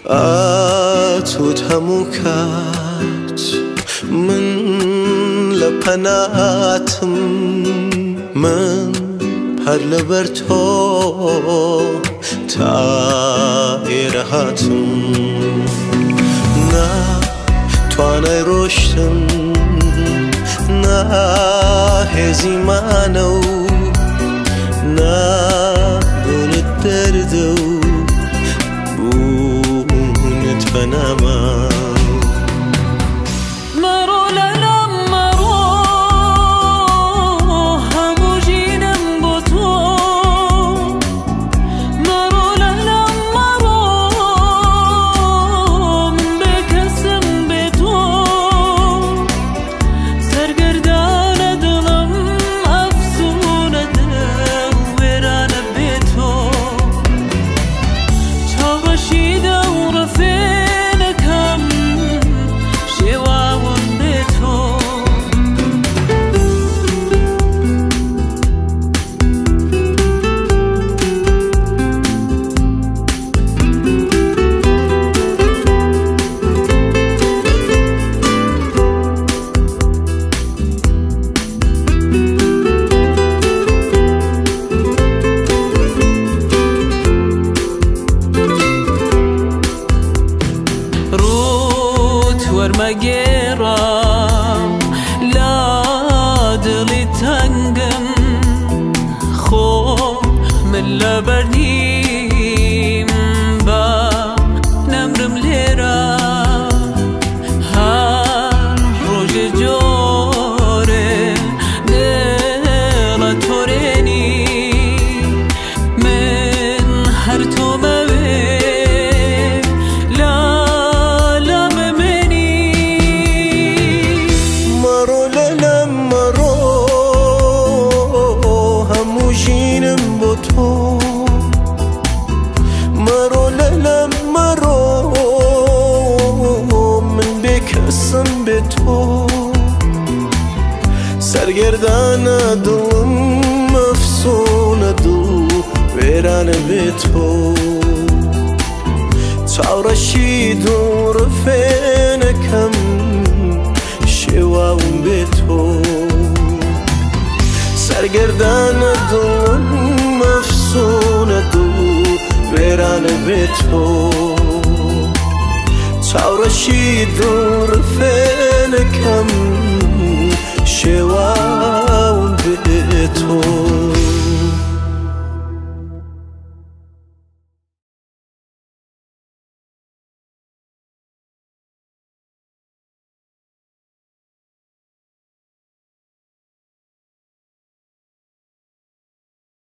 اتوت همو کات من لپناتم من هر لبر تو تایرهاتم نه توانای روشتم نه هزی منو نه بونت دردو بونت بنامم مگرم لا دلی تنگم خوب من لبردیم با نمرم لیرا هر روز جوره دل تورنی من هر تو مرو للم مرو من بکسم به تو سرگردان دلم مفسون دل ویران به تو چاورشی دور فینکم شواون به تو سرگردان دلم مفسون دل ویران به تو چاورشی دور فینکم